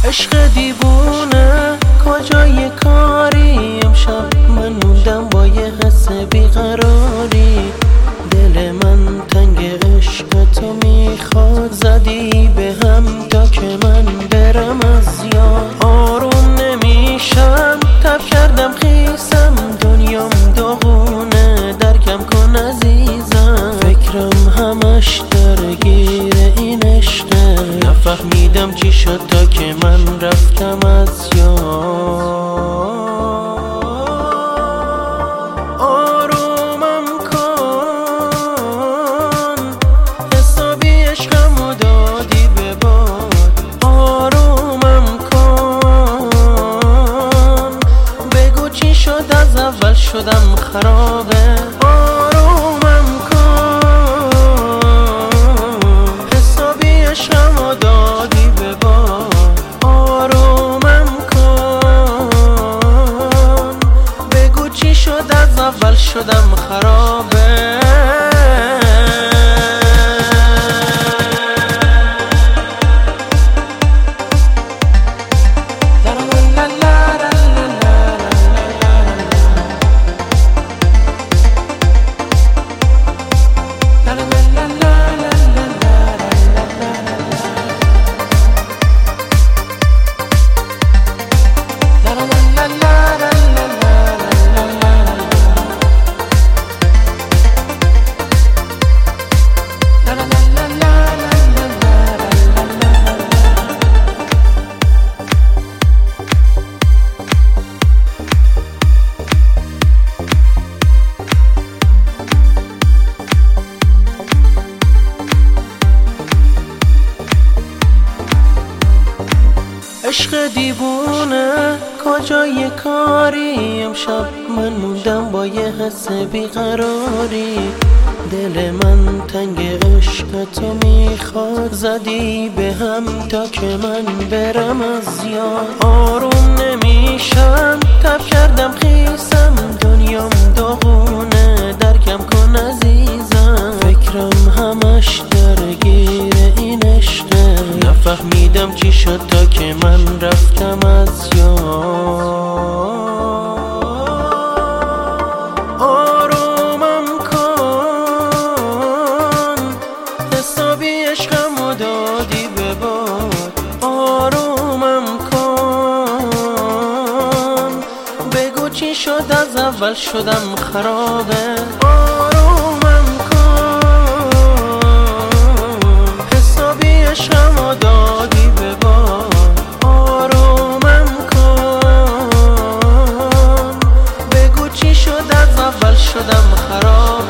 عشق دیوونه کجای کاری، امشب من موندم با یه حس بیقراری. دل من تنگ عشق تو میخواد، زدی به هم تا که من برم از یاد. آروم نمیشم، تب کردم خیسم، دنیام داغونه، درکم کن عزیزم. فکرم همش درگیر این عشقه، نفهمیدم چی شد تا که من رفتم از یاد. آرومم کن، حسابی عشقمو دادی به باد. آرومم کن، بگو چی شد از اول شدم خرابه. آرومم کن، حسابی عشقمو دادی به باد. آرومم کن، بگو چی شد از اول شدم خرابه. عشق دیوونه کجای کاری، امشب من موندم با یه حس بیقراری. دل من تنگ عشق تو میخواد، زدی به هم تا که من برم از یاد. آروم نمیشم، تب کردم خیسم، دنیام داغونه، درکم کن عزیزم. فکرم همش درگیر این عشقه، نفهمیدم چی شد تا که من رفتم از یاد. آرومم کن، حسابی عشقمو دادی به باد. آرومم کن، بگو چی شد از اول شدم خرابه. آرومم کن، حسابی عشقمو دادی به باد. آرومم کن، بگو چی شد از اول شدم خرابه.